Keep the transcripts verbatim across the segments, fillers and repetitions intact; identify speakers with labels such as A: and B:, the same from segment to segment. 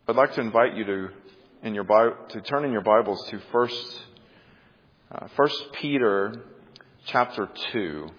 A: I'd like to invite you to in your Bible, to turn in your Bibles to First uh, First Peter chapter two.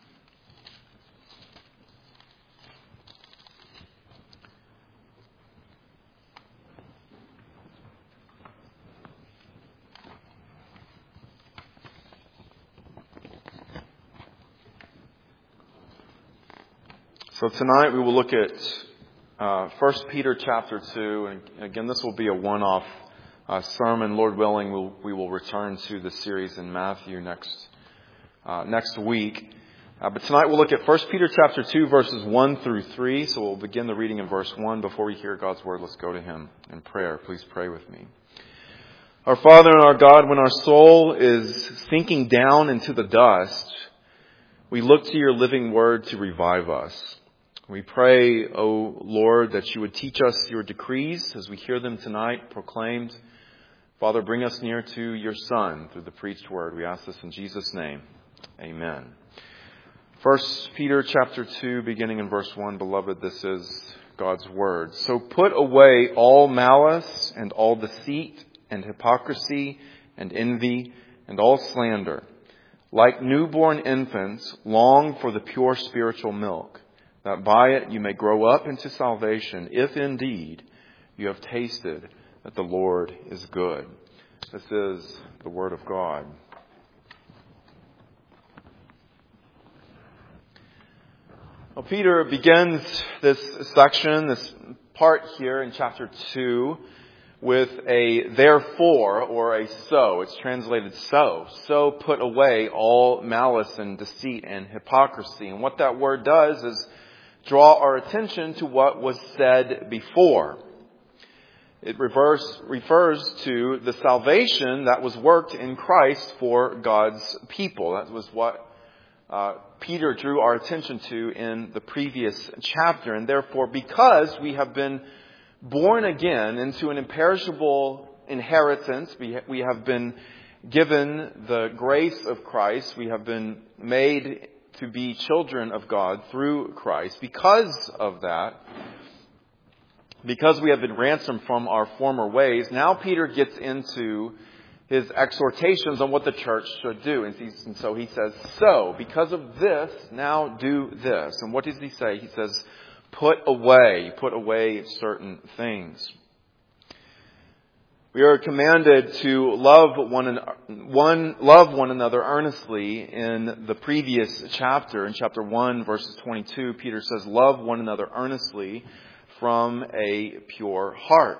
A: So tonight we will look at uh, First Peter chapter two, and again this will be a one-off uh, sermon. Lord willing, we'll, we will return to the series in Matthew next uh, next week. Uh, but tonight we'll look at First Peter chapter two, verses one through three. So we'll begin the reading in verse one. Before we hear God's word, let's go to Him in prayer. Please pray with me. Our Father and our God, when our soul is sinking down into the dust, we look to your living word to revive us. We pray, O Lord, that you would teach us your decrees as we hear them tonight proclaimed. Father, bring us near to your Son through the preached word. We ask this in Jesus' name. Amen. First Peter chapter two, beginning in verse one. Beloved, this is God's word. So put away all malice and all deceit and hypocrisy and envy and all slander. Like newborn infants, long for the pure spiritual milk, that by it you may grow up into salvation, if indeed you have tasted that the Lord is good. This is the word of God. Well, Peter begins this section, this part here in chapter two, with a therefore or a so. It's translated so. So put away all malice and deceit and hypocrisy. And what that word does is draw our attention to what was said before. It reverse, refers to the salvation that was worked in Christ for God's people. That was what uh, Peter drew our attention to in the previous chapter. And therefore, because we have been born again into an imperishable inheritance, we, ha- we have been given the grace of Christ, we have been made to be children of God through Christ. Because of that, because we have been ransomed from our former ways, now Peter gets into his exhortations on what the church should do. And, and so he says, so, because of this, now do this. And what does he say? He says, put away, put away certain things. We are commanded to love one, one, love one another earnestly. In the previous chapter, in chapter one, verses twenty-two, Peter says, love one another earnestly from a pure heart.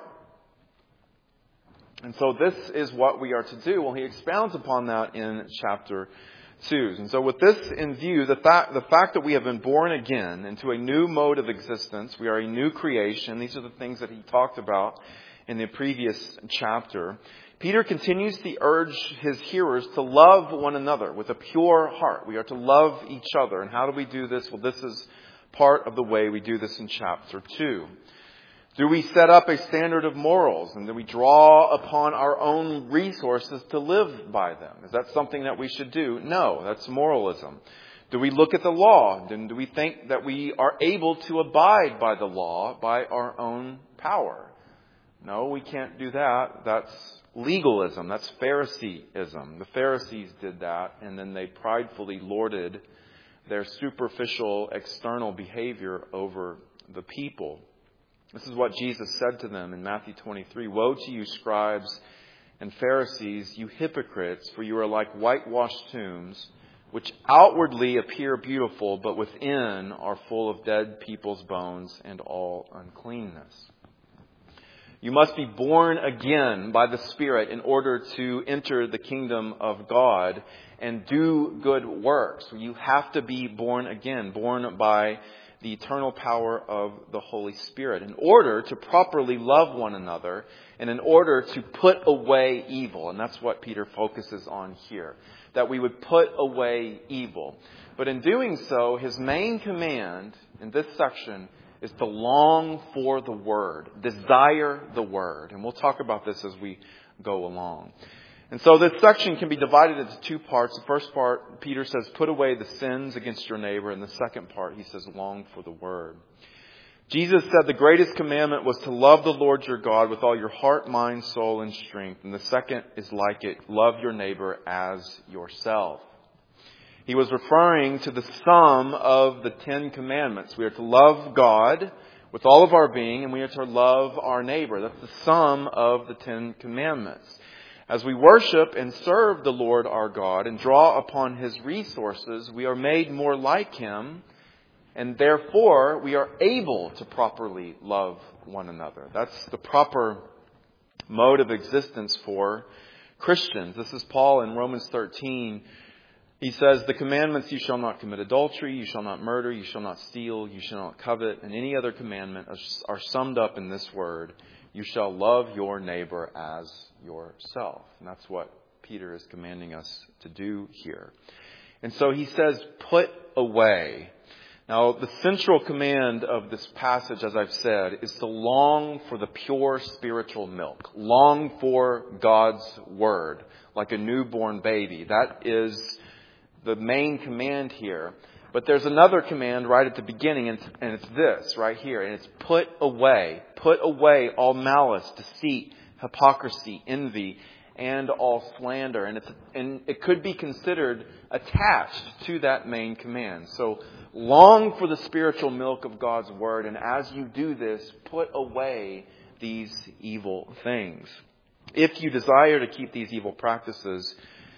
A: And so this is what we are to do. Well, he expounds upon that in chapter two. And so with this in view, the fact, the fact that we have been born again into a new mode of existence, we are a new creation. These are the things that he talked about in the previous chapter. Peter continues to urge his hearers to love one another with a pure heart. We are to love each other. And how do we do this? Well, this is part of the way we do this in chapter two. Do we set up a standard of morals and do we draw upon our own resources to live by them? Is that something that we should do? No, that's moralism. Do we look at the law? And do we think that we are able to abide by the law by our own power? No, we can't do that. That's legalism. That's Phariseeism. The Pharisees did that, and then they pridefully lorded their superficial external behavior over the people. This is what Jesus said to them in Matthew twenty-three. Woe to you, scribes and Pharisees, you hypocrites, for you are like whitewashed tombs, which outwardly appear beautiful, but within are full of dead people's bones and all uncleanness. You must be born again by the Spirit in order to enter the kingdom of God and do good works. You have to be born again, born by the eternal power of the Holy Spirit in order to properly love one another and in order to put away evil. And that's what Peter focuses on here, that we would put away evil. But in doing so, his main command in this section is to long for the Word, desire the Word. And we'll talk about this as we go along. And so this section can be divided into two parts. The first part, Peter says, put away the sins against your neighbor. And the second part, he says, long for the Word. Jesus said the greatest commandment was to love the Lord your God with all your heart, mind, soul, and strength. And the second is like it, love your neighbor as yourself. He was referring to the sum of the Ten Commandments. We are to love God with all of our being, and we are to love our neighbor. That's the sum of the Ten Commandments. As we worship and serve the Lord our God and draw upon His resources, we are made more like Him, and therefore we are able to properly love one another. That's the proper mode of existence for Christians. This is Paul in Romans thirteen. He says, the commandments, you shall not commit adultery, you shall not murder, you shall not steal, you shall not covet, and any other commandment are summed up in this word, you shall love your neighbor as yourself. And that's what Peter is commanding us to do here. And so he says, put away. Now, the central command of this passage, as I've said, is to long for the pure spiritual milk. Long for God's word, like a newborn baby. That is the main command here. But there's another command right at the beginning, and it's this right here. And it's put away. Put away all malice, deceit, hypocrisy, envy, and all slander. And, it's, and it could be considered attached to that main command. So long for the spiritual milk of God's word. And as you do this, put away these evil things. If you desire to keep these evil practices,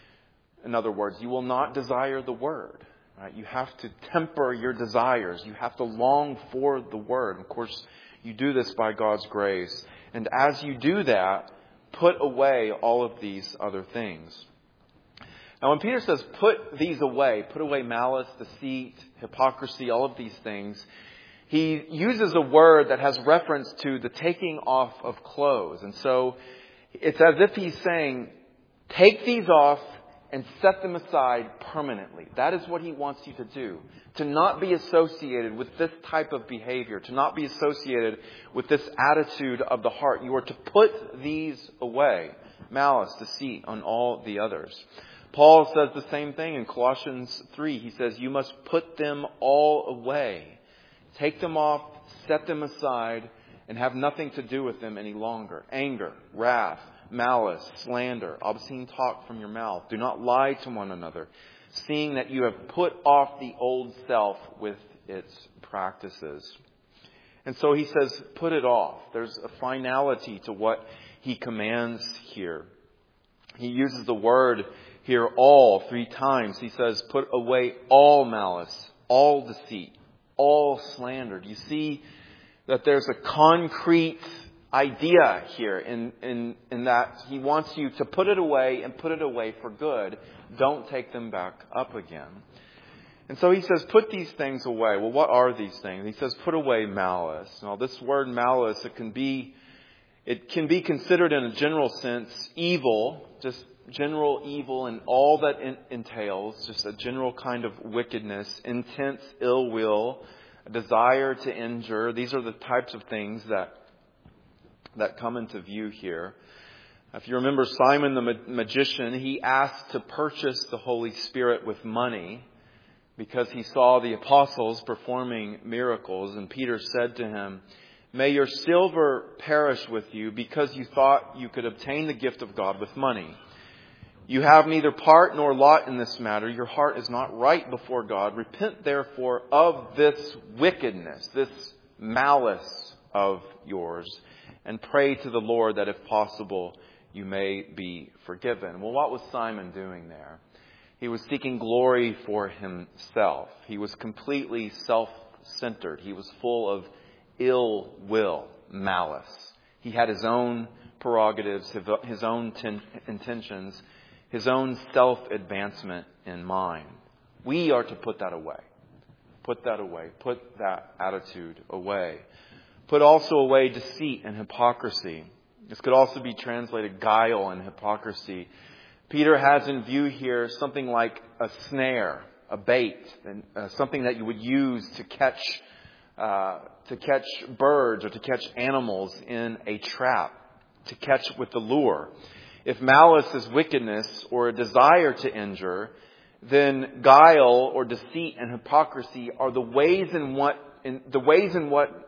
A: in other words, you will not desire the word. Right? You have to temper your desires. You have to long for the word. Of course, you do this by God's grace. And as you do that, put away all of these other things. Now, when Peter says put these away, put away malice, deceit, hypocrisy, all of these things, he uses a word that has reference to the taking off of clothes. And so it's as if he's saying, take these off and set them aside permanently. That is what he wants you to do. To not be associated with this type of behavior. To not be associated with this attitude of the heart. You are to put these away. Malice, deceit, and all the others. Paul says the same thing in Colossians three. He says, you must put them all away. Take them off, set them aside, and have nothing to do with them any longer. Anger, wrath, malice, slander, obscene talk from your mouth. Do not lie to one another, seeing that you have put off the old self with its practices. And so he says, put it off. There's a finality to what he commands here. He uses the word here, all, three times. He says, put away all malice, all deceit, all slander. Do you see that there's a concrete idea here in, in, in that he wants you to put it away and put it away for good. Don't take them back up again. And so he says, put these things away. Well, what are these things? He says, put away malice. Now, this word malice, it can be, it can be considered in a general sense evil, just general evil and all that it entails, just a general kind of wickedness, intense ill will, a desire to injure. These are the types of things that that come into view here. If you remember Simon the magician, he asked to purchase the Holy Spirit with money because he saw the apostles performing miracles. And Peter said to him, may your silver perish with you because you thought you could obtain the gift of God with money. You have neither part nor lot in this matter. Your heart is not right before God. Repent therefore of this wickedness, this malice of yours, and pray to the Lord that if possible you may be forgiven. Well, what was Simon doing there? He was seeking glory for himself. He was completely self-centered. He was full of ill will, malice. He had his own prerogatives, his own ten- intentions, his own self-advancement in mind. We are to put that away. Put that away. Put that attitude away. Put also away deceit and hypocrisy. This could also be translated guile and hypocrisy. Peter has in view here something like a snare, a bait, and uh, something that you would use to catch uh, to catch birds or to catch animals in a trap, to catch with the lure. If malice is wickedness or a desire to injure, then guile or deceit and hypocrisy are the ways in what in the ways in what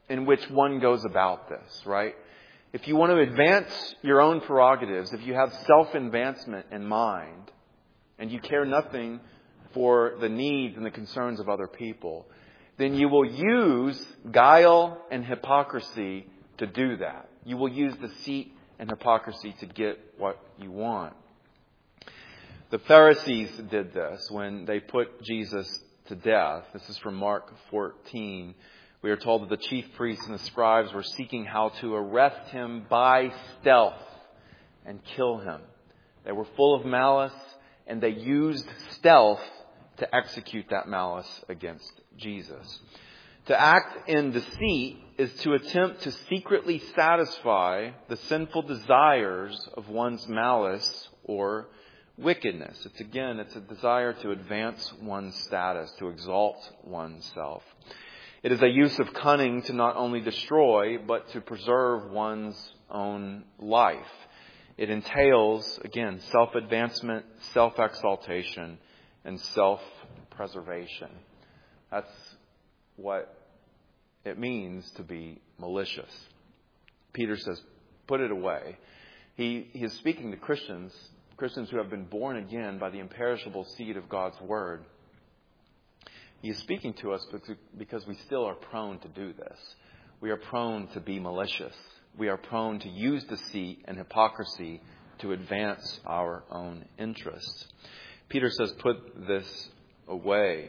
A: in which one goes about this, right? If you want to advance your own prerogatives, if you have self-advancement in mind, and you care nothing for the needs and the concerns of other people, then you will use guile and hypocrisy to do that. You will use deceit and hypocrisy to get what you want. The Pharisees did this when they put Jesus to death. This is from Mark fourteen. We are told that the chief priests and the scribes were seeking how to arrest him by stealth and kill him. They were full of malice, and they used stealth to execute that malice against Jesus. To act in deceit is to attempt to secretly satisfy the sinful desires of one's malice or wickedness. It's again, it's a desire to advance one's status, to exalt oneself. It is a use of cunning to not only destroy, but to preserve one's own life. It entails, again, self-advancement, self-exaltation, and self-preservation. That's what it means to be malicious. Peter says, put it away. He, he is speaking to Christians, Christians who have been born again by the imperishable seed of God's Word. He is speaking to us because we still are prone to do this. We are prone to be malicious. We are prone to use deceit and hypocrisy to advance our own interests. Peter says, put this away.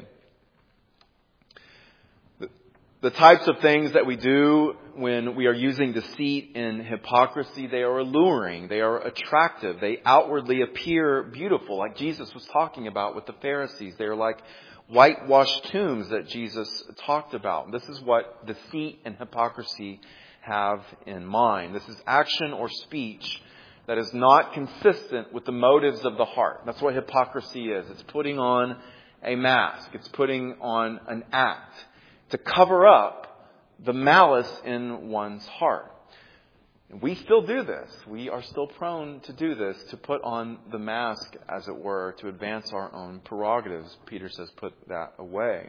A: The, the types of things that we do when we are using deceit and hypocrisy, they are alluring. They are attractive. They outwardly appear beautiful, like Jesus was talking about with the Pharisees. They are like whitewashed tombs that Jesus talked about. This is what deceit and hypocrisy have in mind. This is action or speech that is not consistent with the motives of the heart. That's what hypocrisy is. It's putting on a mask. It's putting on an act to cover up the malice in one's heart. And we still do this. We are still prone to do this, to put on the mask, as it were, to advance our own prerogatives. Peter says, put that away.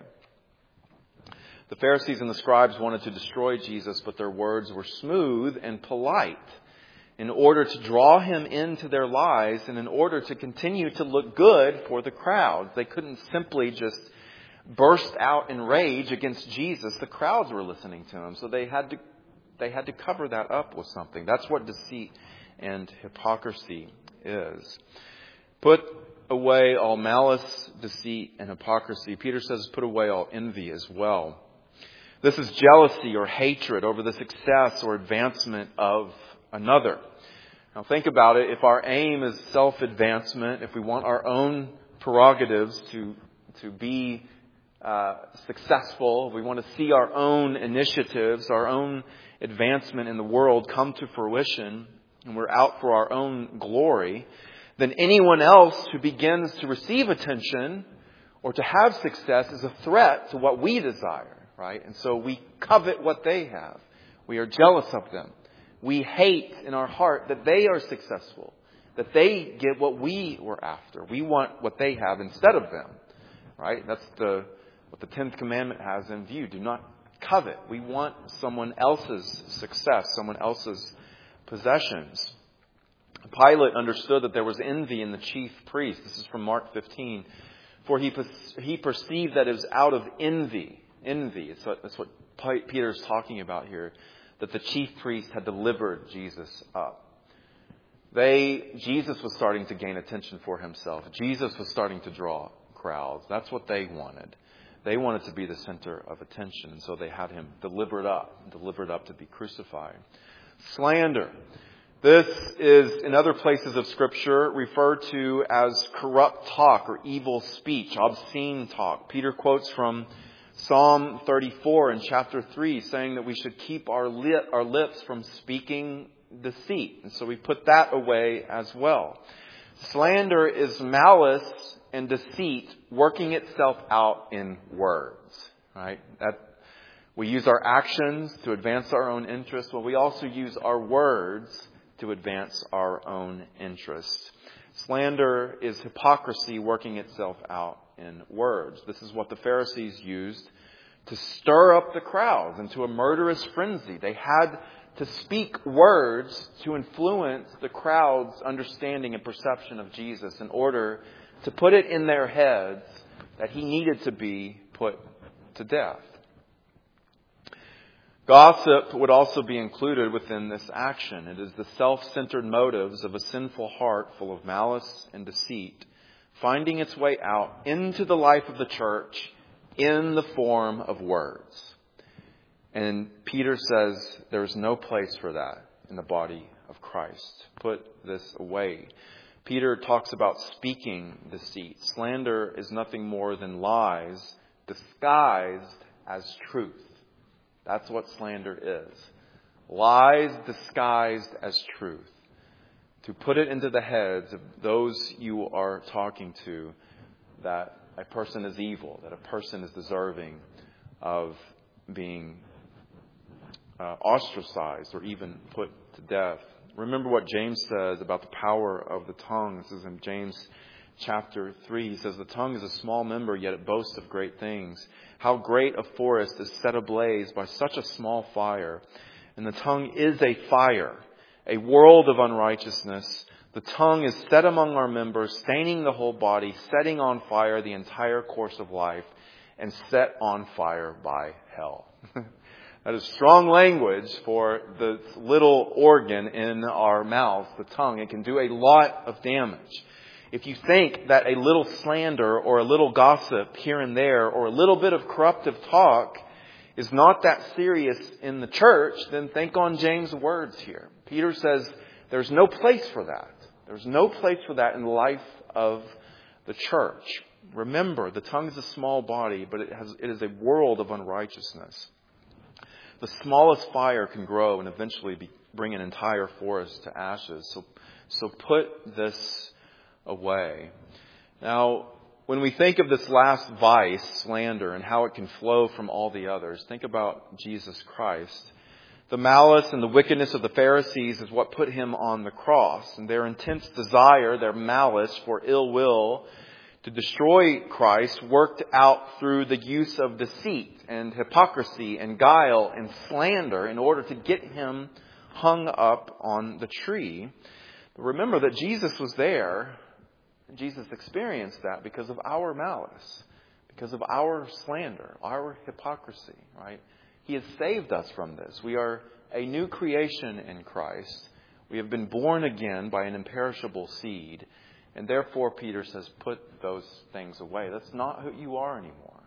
A: The Pharisees and the scribes wanted to destroy Jesus, but their words were smooth and polite in order to draw him into their lives and in order to continue to look good for the crowds. They couldn't simply just burst out in rage against Jesus. The crowds were listening to him, so they had to They had to cover that up with something. That's what deceit and hypocrisy is. Put away all malice, deceit, and hypocrisy. Peter says put away all envy as well. This is jealousy or hatred over the success or advancement of another. Now think about it. If our aim is self-advancement, if we want our own prerogatives to, to be uh, successful, if we want to see our own initiatives, our own advancement in the world come to fruition, and we're out for our own glory, then anyone else who begins to receive attention or to have success is a threat to what we desire, right? And so we covet what they have. We are jealous of them. We hate in our heart that they are successful, that they get what we were after. We want what they have instead of them, right? That's the what the tenth commandment has in view. Do not covet. We want someone else's success, someone else's possessions. Pilate understood that there was envy in the chief priest. This is from Mark fifteen. For he he perceived that it was out of envy. Envy. It's what, that's what Peter's talking about here. That the chief priest had delivered Jesus up. They, Jesus was starting to gain attention for himself. Jesus was starting to draw crowds. That's what they wanted. They wanted to be the center of attention, and so they had him delivered up, delivered up to be crucified. Slander. This is, in other places of Scripture, referred to as corrupt talk or evil speech, obscene talk. Peter quotes from Psalm thirty-four in chapter three, saying that we should keep our, lip, our lips from speaking deceit. And so we put that away as well. Slander is malice and deceit working itself out in words, right? That we use our actions to advance our own interests, but we also use our words to advance our own interests. Slander is hypocrisy working itself out in words. This is what the Pharisees used to stir up the crowds into a murderous frenzy. They had to speak words to influence the crowd's understanding and perception of Jesus in order to put it in their heads that he needed to be put to death. Gossip would also be included within this action. It is the self-centered motives of a sinful heart full of malice and deceit, finding its way out into the life of the church in the form of words. And Peter says there is no place for that in the body of Christ. Put this away. Peter talks about speaking deceit. Slander is nothing more than lies disguised as truth. That's what slander is. Lies disguised as truth. To put it into the heads of those you are talking to that a person is evil, that a person is deserving of being uh, ostracized or even put to death. Remember what James says about the power of the tongue. This is in James chapter three. He says, the tongue is a small member, yet it boasts of great things. How great a forest is set ablaze by such a small fire. And the tongue is a fire, a world of unrighteousness. The tongue is set among our members, staining the whole body, setting on fire the entire course of life, and set on fire by hell. That is strong language for the little organ in our mouths, the tongue. It can do a lot of damage. If you think that a little slander or a little gossip here and there or a little bit of corruptive talk is not that serious in the church, then think on James' words here. Peter says there's no place for that. There's no place for that in the life of the church. Remember, the tongue is a small body, but it has it is a world of unrighteousness. The smallest fire can grow and eventually be, bring an entire forest to ashes. So, so put this away. Now, when we think of this last vice, slander, and how it can flow from all the others, think about Jesus Christ. The malice and the wickedness of the Pharisees is what put him on the cross. And their intense desire, their malice for ill will to destroy Christ worked out through the use of deceit and hypocrisy and guile and slander in order to get him hung up on the tree. But remember that Jesus was there. Jesus experienced that because of our malice, because of our slander, our hypocrisy, right? He has saved us from this. We are a new creation in Christ. We have been born again by an imperishable seed. And therefore, Peter says, put those things away. That's not who you are anymore.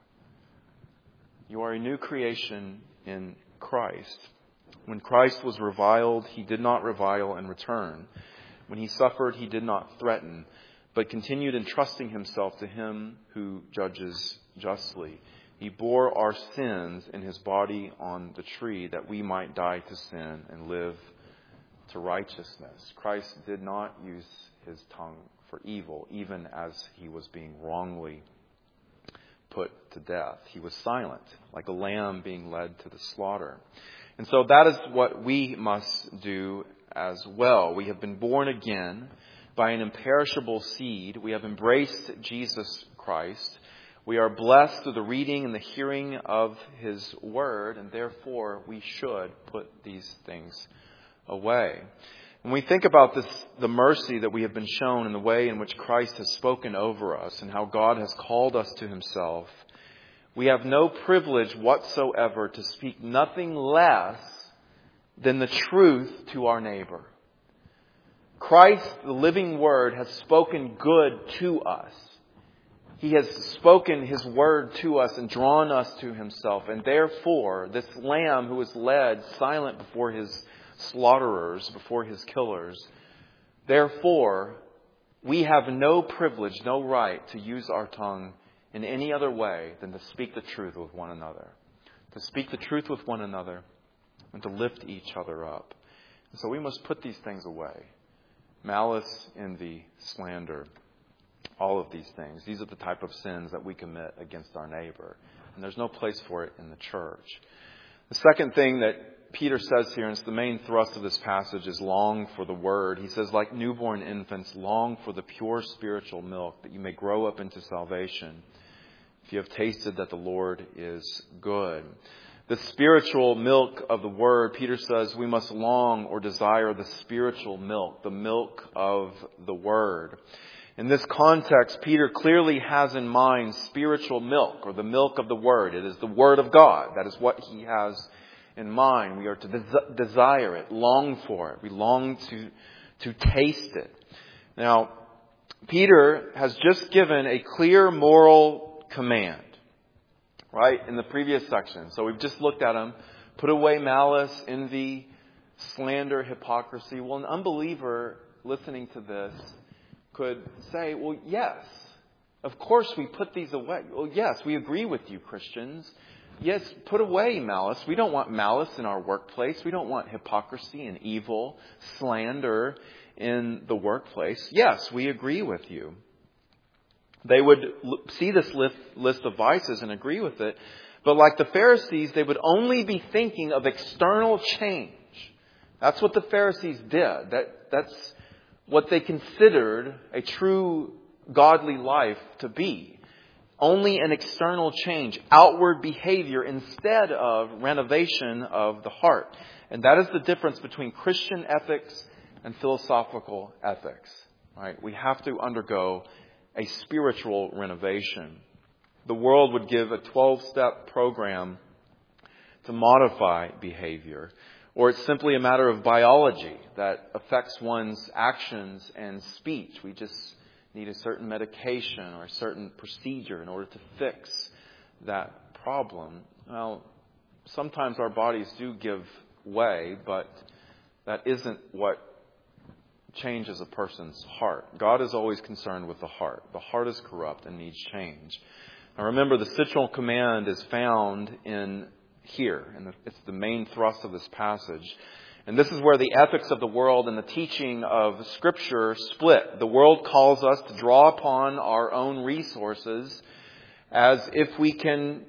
A: You are a new creation in Christ. When Christ was reviled, he did not revile in return. When he suffered, he did not threaten, but continued entrusting himself to him who judges justly. He bore our sins in his body on the tree that we might die to sin and live to righteousness. Christ did not use his tongue for evil, even as he was being wrongly put to death. He was silent, like a lamb being led to the slaughter. And so that is what we must do as well. We have been born again by an imperishable seed. We have embraced Jesus Christ. We are blessed through the reading and the hearing of his word, and therefore we should put these things away. When we think about this, the mercy that we have been shown in the way in which Christ has spoken over us and how God has called us to himself, we have no privilege whatsoever to speak nothing less than the truth to our neighbor. Christ, the living word, has spoken good to us. He has spoken his word to us and drawn us to himself. And therefore, this lamb who is led silent before his slaughterers, before his killers, therefore, we have no privilege, no right to use our tongue in any other way than to speak the truth with one another. To speak the truth with one another and to lift each other up. And so we must put these things away. Malice, envy, slander, all of these things. These are the type of sins that we commit against our neighbor. And there's no place for it in the church. The second thing that Peter says here, and it's the main thrust of this passage, is long for the word. He says, like newborn infants, long for the pure spiritual milk, that you may grow up into salvation. if you have tasted that the Lord is good. The spiritual milk of the Word, Peter says we must long or desire the spiritual milk, the milk of the Word. In this context, Peter clearly has in mind spiritual milk, or the milk of the Word. It is the Word of God. That is what he has in mind. We are to des- desire it, long for it. We long to, to taste it. Now, Peter has just given a clear moral command, right, in the previous section. So we've just looked at them. Put away malice, envy, slander, hypocrisy. Well, an unbeliever listening to this could say, well, yes, of course we put these away. Well, yes, we agree with you, Christians. Yes, put away malice. We don't want malice in our workplace. We don't want hypocrisy and evil, slander in the workplace. Yes, we agree with you. They would see this list of vices and agree with it. But like the Pharisees, they would only be thinking of external change. That's what the Pharisees did. That, that's what they considered a true godly life to be. Only an external change, outward behavior instead of renovation of the heart. And that is the difference between Christian ethics and philosophical ethics. Right? We have to undergo a spiritual renovation. The world would give a twelve-step program to modify behavior. Or it's simply a matter of biology that affects one's actions and speech. We just need a certain medication or a certain procedure in order to fix that problem. Well, sometimes our bodies do give way, but that isn't what changes a person's heart. God is always concerned with the heart. The heart is corrupt and needs change. Now remember, the central command is found in here, and it's the main thrust of this passage. And this is where the ethics of the world and the teaching of Scripture split. The world calls us to draw upon our own resources as if we can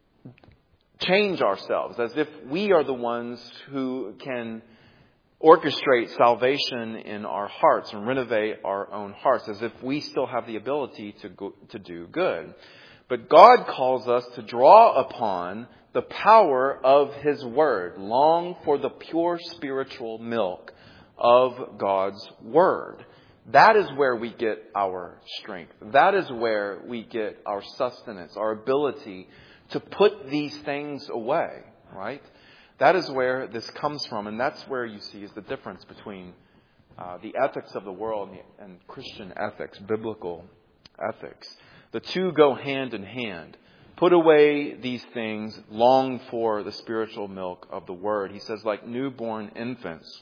A: change ourselves, as if we are the ones who can orchestrate salvation in our hearts and renovate our own hearts, as if we still have the ability to go, to do good. But God calls us to draw upon the power of His Word. Long for the pure spiritual milk of God's Word. That is where we get our strength. That is where we get our sustenance, our ability to put these things away, right? That is where this comes from, and that's where you see is the difference between uh, the ethics of the world and, the, and Christian ethics, biblical ethics. The two go hand in hand. Put away these things, long for the spiritual milk of the Word. He says, like newborn infants.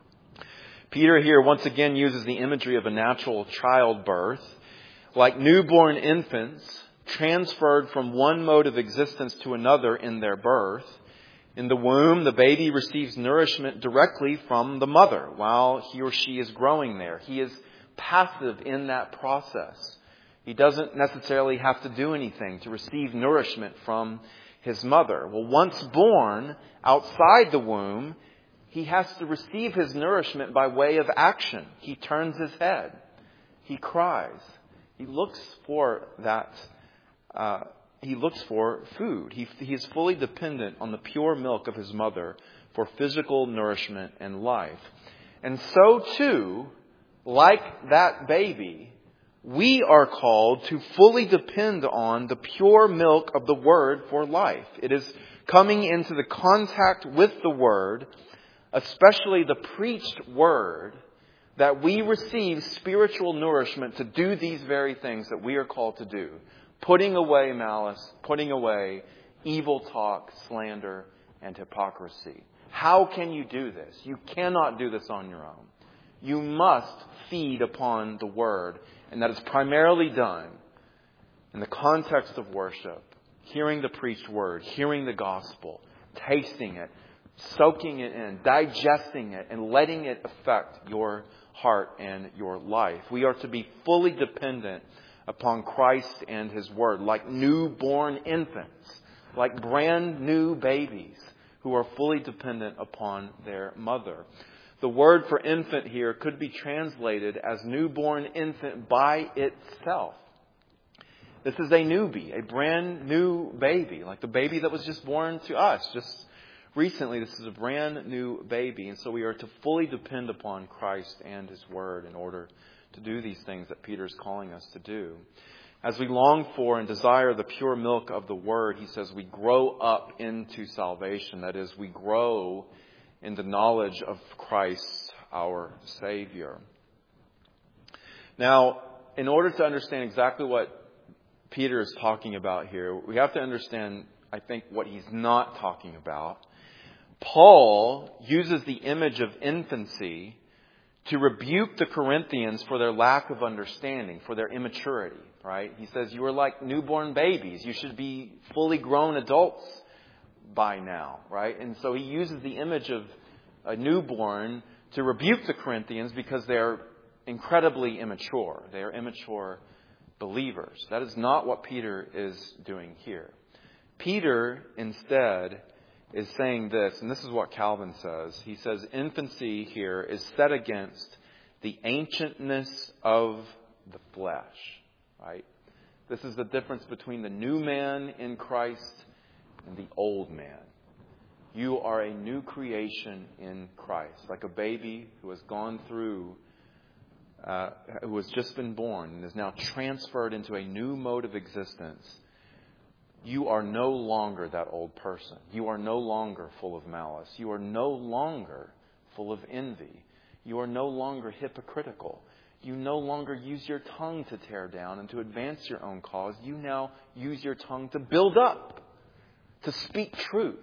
A: Peter here once again uses the imagery of a natural childbirth. Like newborn infants, transferred from one mode of existence to another in their birth. In the womb, the baby receives nourishment directly from the mother while he or she is growing there. He is passive in that process. He doesn't necessarily have to do anything to receive nourishment from his mother. Well, once born outside the womb, he has to receive his nourishment by way of action. He turns his head. He cries. He looks for that. Uh, he looks for food. He, he is fully dependent on the pure milk of his mother for physical nourishment and life. And so too, like that baby, we are called to fully depend on the pure milk of the Word for life. It is coming into the contact with the Word, especially the preached Word, that we receive spiritual nourishment to do these very things that we are called to do. Putting away malice, putting away evil talk, slander, and hypocrisy. How can you do this? You cannot do this on your own. You must feed upon the Word. And that is primarily done in the context of worship, hearing the preached Word, hearing the gospel, tasting it, soaking it in, digesting it, and letting it affect your heart and your life. We are to be fully dependent upon Christ and His Word, like newborn infants, like brand new babies who are fully dependent upon their mother. The word for infant here could be translated as newborn infant by itself. This is a newbie, a brand new baby, like the baby that was just born to us just recently. This is a brand new baby. And so we are to fully depend upon Christ and His Word in order to do these things that Peter is calling us to do. As we long for and desire the pure milk of the Word, he says we grow up into salvation. That is, we grow in the knowledge of Christ, our Savior. Now, in order to understand exactly what Peter is talking about here, we have to understand, I think, what he's not talking about. Paul uses the image of infancy to rebuke the Corinthians for their lack of understanding, for their immaturity, right? He says, you are like newborn babies. You should be fully grown adults by now, right? And so he uses the image of a newborn to rebuke the Corinthians because they're incredibly immature. They are immature believers. That is not what Peter is doing here. Peter, instead, is saying this, and this is what Calvin says. He says infancy here is set against the ancientness of the flesh, right? This is the difference between the new man in Christ and the old man. You are a new creation in Christ, like a baby who has gone through, uh, who has just been born and is now transferred into a new mode of existence. You are no longer that old person. You are no longer full of malice. You are no longer full of envy. You are no longer hypocritical. You no longer use your tongue to tear down and to advance your own cause. You now use your tongue to build up, to speak truth.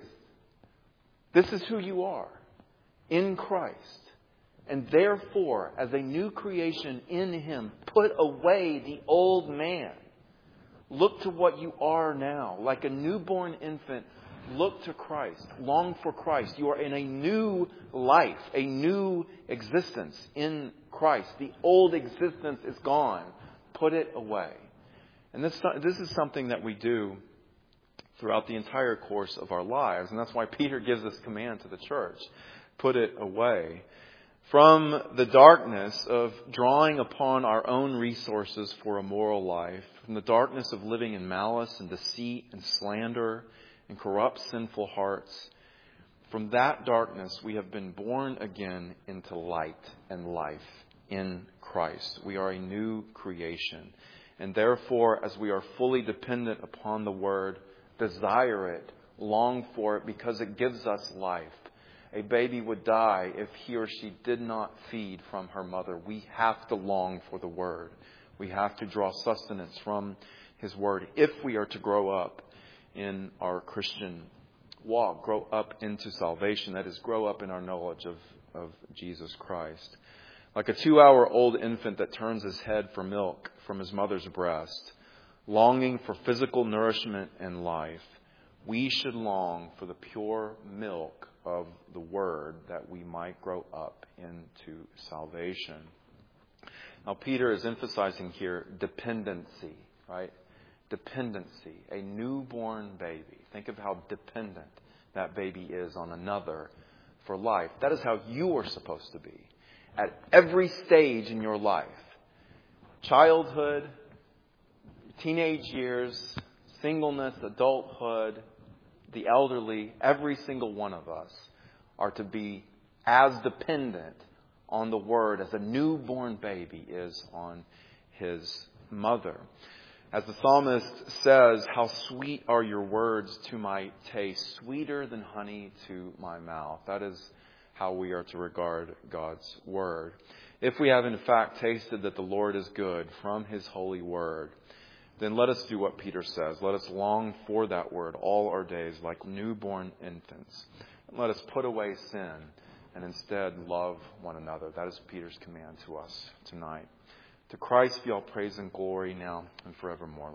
A: This is who you are in Christ. And therefore, as a new creation in Him, put away the old man. Look to what you are now. Like a newborn infant, look to Christ. Long for Christ. You are in a new life, a new existence in Christ. The old existence is gone. Put it away. And this, this is something that we do throughout the entire course of our lives. And that's why Peter gives this command to the church. Put it away. From the darkness of drawing upon our own resources for a moral life, from the darkness of living in malice and deceit and slander and corrupt sinful hearts, from that darkness we have been born again into light and life in Christ. We are a new creation. And therefore, as we are fully dependent upon the Word, desire it, long for it, because it gives us life. A baby would die if he or she did not feed from her mother. We have to long for the Word. We have to draw sustenance from His Word if we are to grow up in our Christian walk, grow up into salvation. That is, grow up in our knowledge of, of Jesus Christ. Like a two-hour-old infant that turns his head for milk from his mother's breast, longing for physical nourishment and life, we should long for the pure milk of the Word that we might grow up into salvation. Now, Peter is emphasizing here dependency, right? Dependency. A newborn baby. Think of how dependent that baby is on another for life. That is how you are supposed to be at every stage in your life. Childhood, teenage years, singleness, adulthood, the elderly, every single one of us are to be as dependent on the Word as a newborn baby is on his mother. As the psalmist says, how sweet are your words to my taste, sweeter than honey to my mouth. That is how we are to regard God's Word. If we have in fact tasted that the Lord is good from His holy Word, then let us do what Peter says. Let us long for that Word all our days like newborn infants. And let us put away sin and instead love one another. That is Peter's command to us tonight. To Christ be all praise and glory now and forevermore.